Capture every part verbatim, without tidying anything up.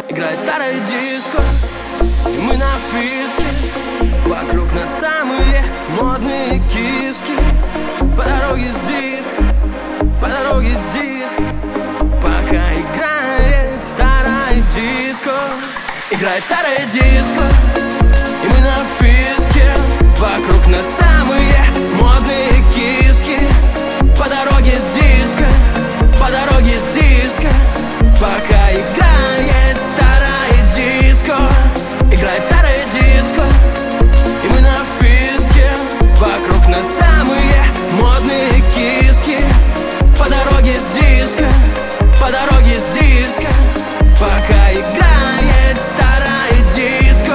Играет старая диско, и мы на вписке. Вокруг нас самые модные киски. По дороге с диска, по дороге с диска, пока играет старая диско. Играет старая диско, и мы на вписке. Вокруг нас самые модные киски. По дороге с диска, по дороге с диска, пока играет старая диско. Играет старая диско, и мы на вписке. Вокруг нас самые модные киски. По дороге с диска, по дороге с диска, пока играет старая диско.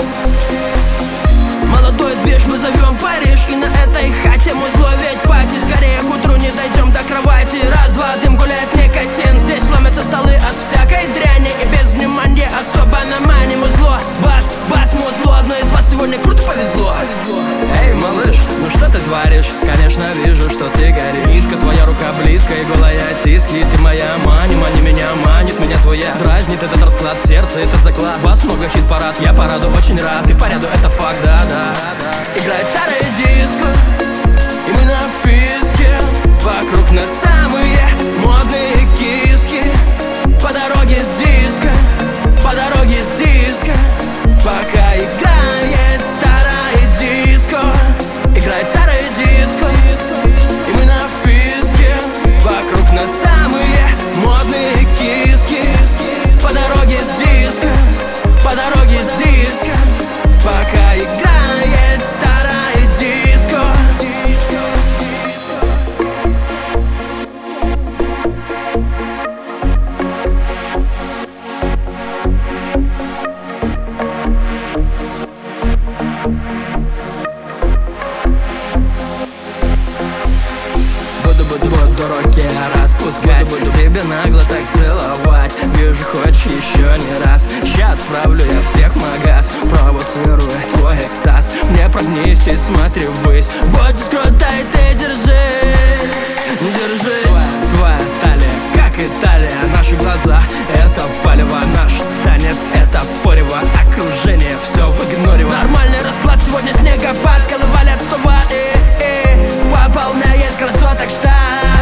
Молодой движ мы зовем Париж, и на этой хате мой зловеть пати. Скорее к утру не дойдем до кровати. Раз-два, дым гуляет никотин. Здесь ломятся столы от всякой дряни, и без внимания особо на мане музло. Бас, бас, музло, одной из вас сегодня круто повезло. Эй, малыш, ну что ты творишь? Конечно, вижу, что ты горишь. Низко, твоя рука близко, и голая тиски. Ты моя мани, мани меня, манит меня твоя. Дразнит этот расклад в сердце, этот заклад. Вас много, хит-парад, я параду очень рад. Ты по ряду, это факт, да-да. Играет старая диско, и мы на вписке. Вокруг нас самые модные киски. По дороге с диска, по дороге с диска, пока играет старая диско. Играет старая диско, и мы на вписке. Вокруг нас самые модные киски. По дороге с диска, по дороге с диска, пока играет старая диско. Буду руки распускать, буду тебя нагло так целовать. Вижу, хочешь еще не раз. Ща отправлю я всех в магаз, провоцируя твой экстаз. Не прогнись и смотри ввысь. Будет круто, и ты держись, не держись. Твоя талия, как Италия. Наши глаза — это палево. Наш танец — это порево. Окружение все в игноре. Нормальный расклад, сегодня снегопад. Голова лет сто ватт, и, и пополняет красоток штат.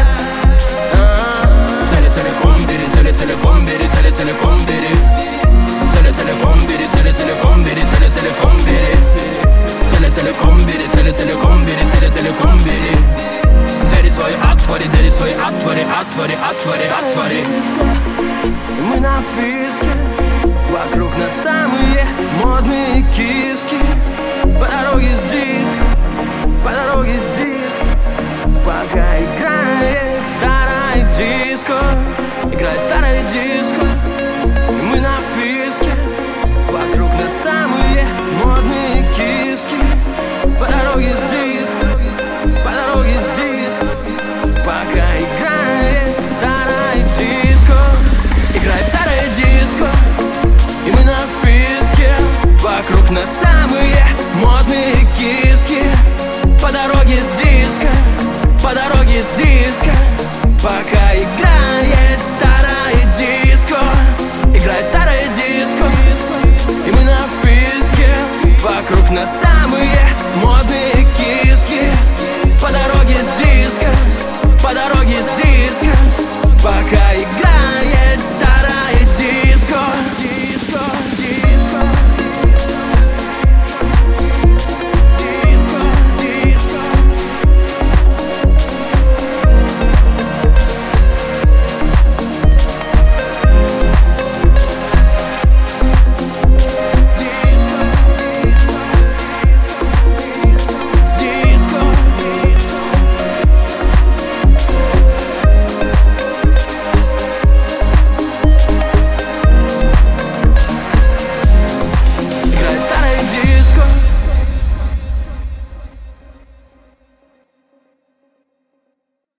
Целиком бери, цели целиком бери, цели целиком бери. Цели целиком бери, цели целиком бери, цели целиком бери. Цели целиком бери, цели целиком бери, цели целиком бери. Двери свои отвори, двери свои отвори, отвори, отвори, отвори. Мы на вписке, вокруг нас самые модные киски. По дороге с диска, по дороге с диска, пока играет старая диско. Играет старая диско, и мы на вписке. Вокруг нас самые модные киски. По дороге с диска, по дороге с диска, пока играет старая диско. Играет старая диско, и мы на вписке. Вокруг нас самые модные киски. По дороге с диска, по дороге с диска, пока играет старая диско. Играет старая диско, и мы на вписке. Вокруг нас самые